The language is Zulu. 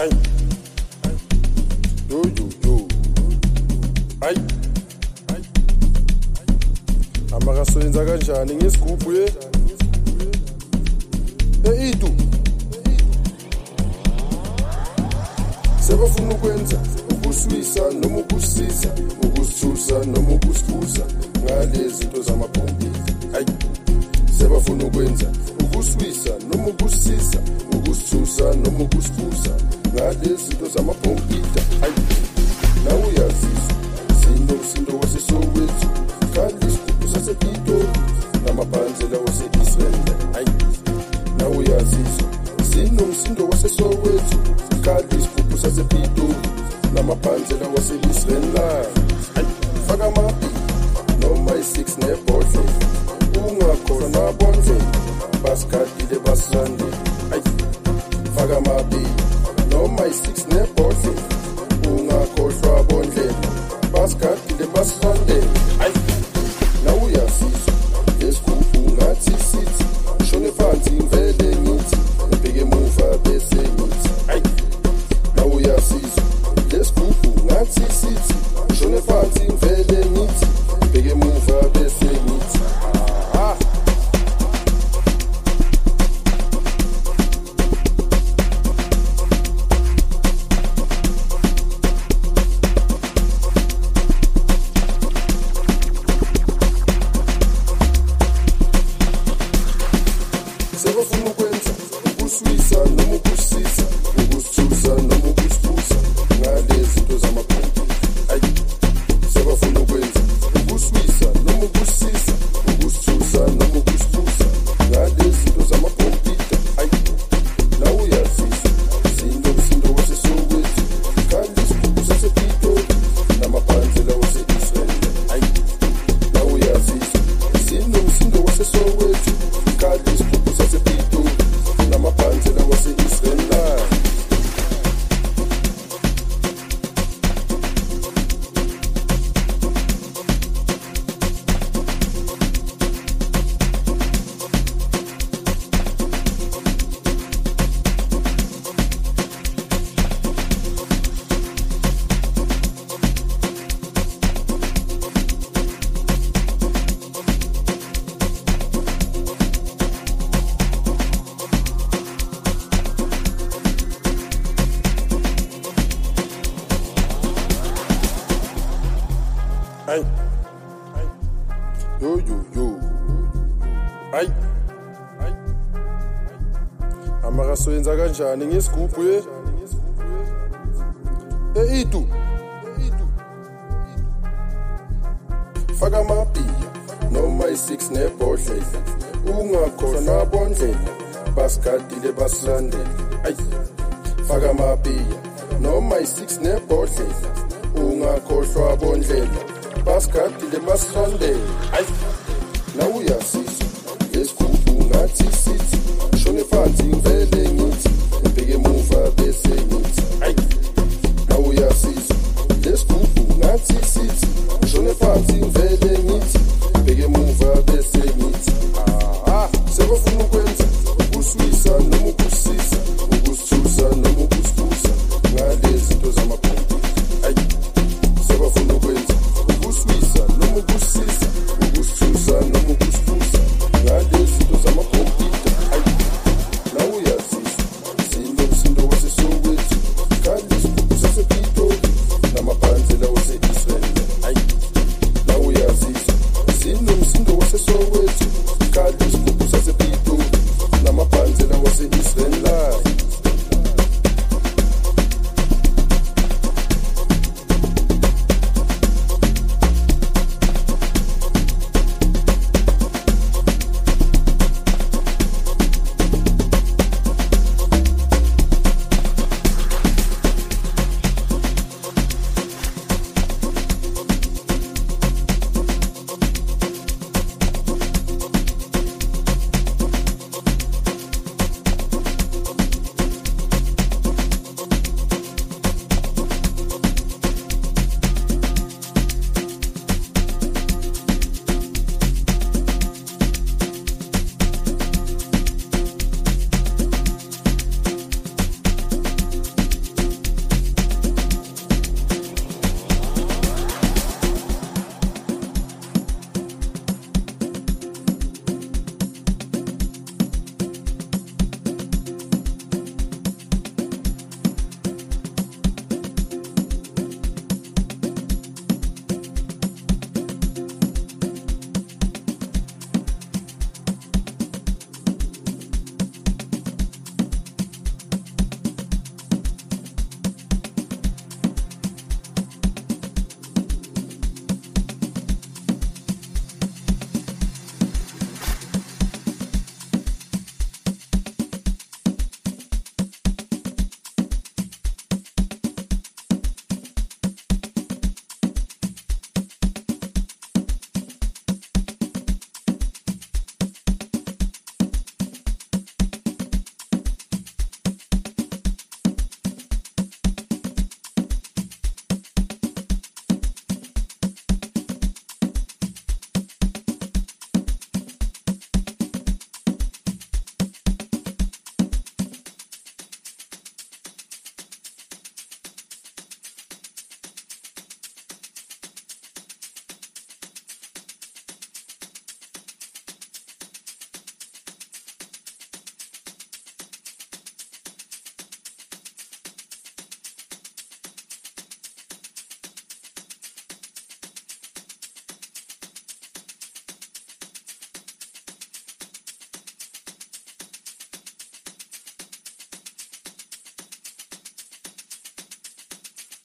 Ay, yo. Ay, amakasoyenza kanjani ngesigubhu ye? Itu. Sebafuna ukwenza ukuswisa noma ukusisa, ukusithusa noma ukusibuza ngalezi zinto zamabhombi. Ay, sebafuna ukwenza ukuswisa noma ukusisa, ukusithusa noma ukusibuza ngalezi zinto zamabhombi. Ay, nawe uyazizwa sindo waseSoweto, kanti isigubhu sasePitori namaphanzela wase-Israel. Ay, nawe uyazizwa sindo waseSoweto, kanti isigubhu sasePitori namaphanzela wase-Israel. Ay, faka amapi noma i-6 nebhodlela, ungakhohlwa nabondlela basikadile basirande. Ay, faka amapi noma i-6 nebhodlela, ungakhohlwa bondlela basikadile basirande. Ay, nawe uyazizwa lesigubhu ngathi sithi shone phansi ngivele ngithi ngibheke emuva bese ngithi. Ay, nawe uyazizwa lesigubhu ngathi sithi shone phansi ngivele ngithi ngibheke emuva bese ngithi. Sebafuna ukwenza ukuswisa noma ukusisa, ukusithusa noma ukusibuza ngalezi zinto zamabhombi. Ay, sebafuna ukwenza ukuswisa noma ukusisa, ukusithusa noma ukusibuza ngalezi zinto zamabhombi. Ay, nawe uyazizwa sindo waseSoweto, kanti isigubhu sasePitori namaphanzela wase-Israel. Ay, nawe uyazizwa sindo waseSoweto, kanti isigubhu sasePitori namaphanzela wase-Israel. Ay, yo. Ay, amakasoyenza kanjani ngesigubhu ye? Itu. Faka amapiya noma i-6 nebhodlela, ungakhohlwa nabondlela basikadile basirandela. Ay, faka amapiya noma i-6 nebhodlela, ungakhohlwa bondlela basikadile basirandela. Ay, nawe uyazizwa lesigubhu ngathi